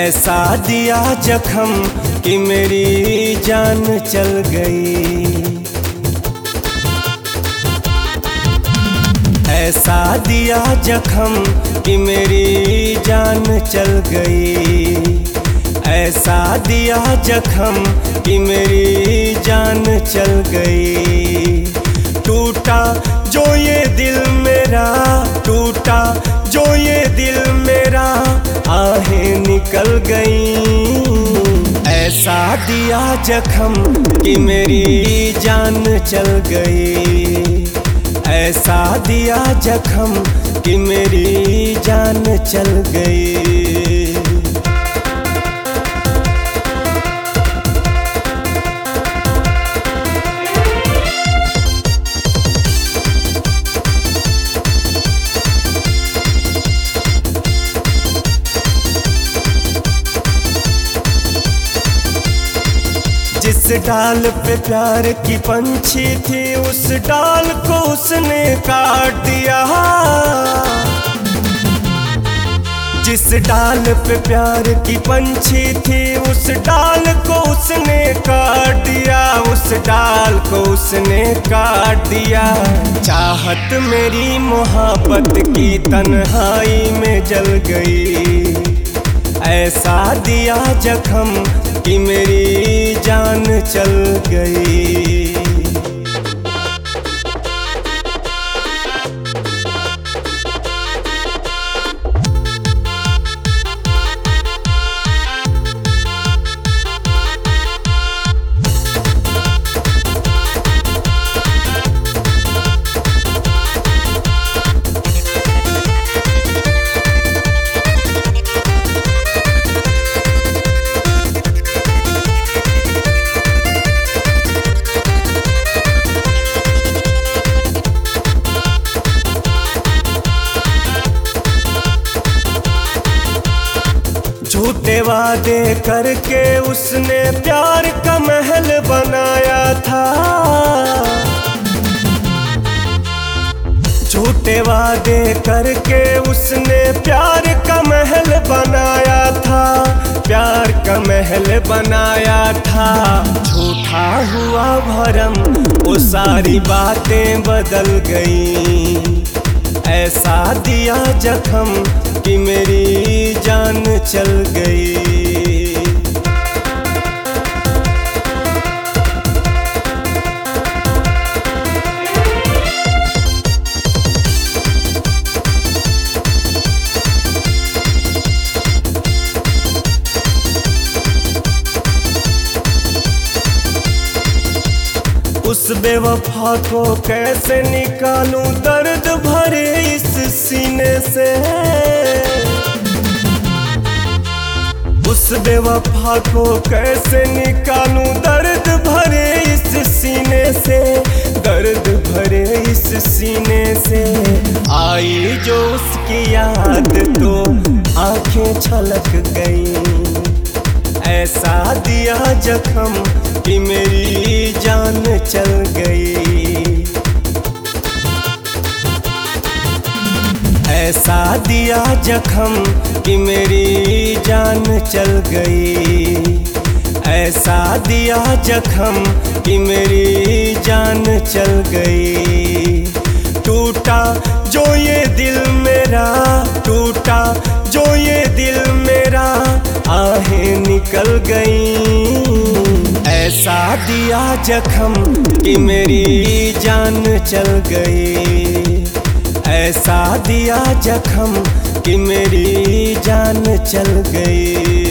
ऐसा दिया जख्म कि मेरी जान चल गई। ऐसा दिया जख्म कि मेरी जान चल गई। ऐसा दिया जख्म कि मेरी जान चल गई। टूटा जो ये दिल मेरा, टूटा जो ये दिल मेरा, आहें निकल गई। ऐसा दिया जख्म कि मेरी जान चल गई। ऐसा दिया जख्म कि मेरी जान चल गई। जिस डाल पे प्यार की पंछी थी, उस डाल को उसने काट दिया। जिस डाल पे प्यार की पंछी थी, उस डाल को उसने काट दिया। उस डाल को उसने काट दिया। चाहत मेरी मोहब्बत की तन्हाई में जल गई। ऐसा दिया जख्म कि मेरी जान चल गई। झूठे वादे करके उसने प्यार का महल बनाया था। झूठे वादे करके उसने प्यार का महल बनाया था। प्यार का महल बनाया था। झूठा हुआ भरम, वो सारी बातें बदल गई। ऐसा दिया जख्म कि मेरी जान चल गई। उस बेवफा को कैसे निकालूं दर्द भरे इस सीने से। उस बेवफा को कैसे निकालूं दर्द भरे इस सीने से। दर्द भरे इस सीने से। आई जो उसकी याद तो आंखें छलक गई। ऐसा दिया जख्म कि मेरी जान चल गई। ऐसा दिया जख्म कि मेरी जान चल गई। ऐसा दिया जख्म कि मेरी जान चल गई। टूटा जो ये दिल मेरा, टूटा जो ये दिल मेरा, आहें निकल गई। ऐसा दिया जख्म कि मेरी जान चल गई। ऐसा दिया जख्म कि मेरी जान चल गई।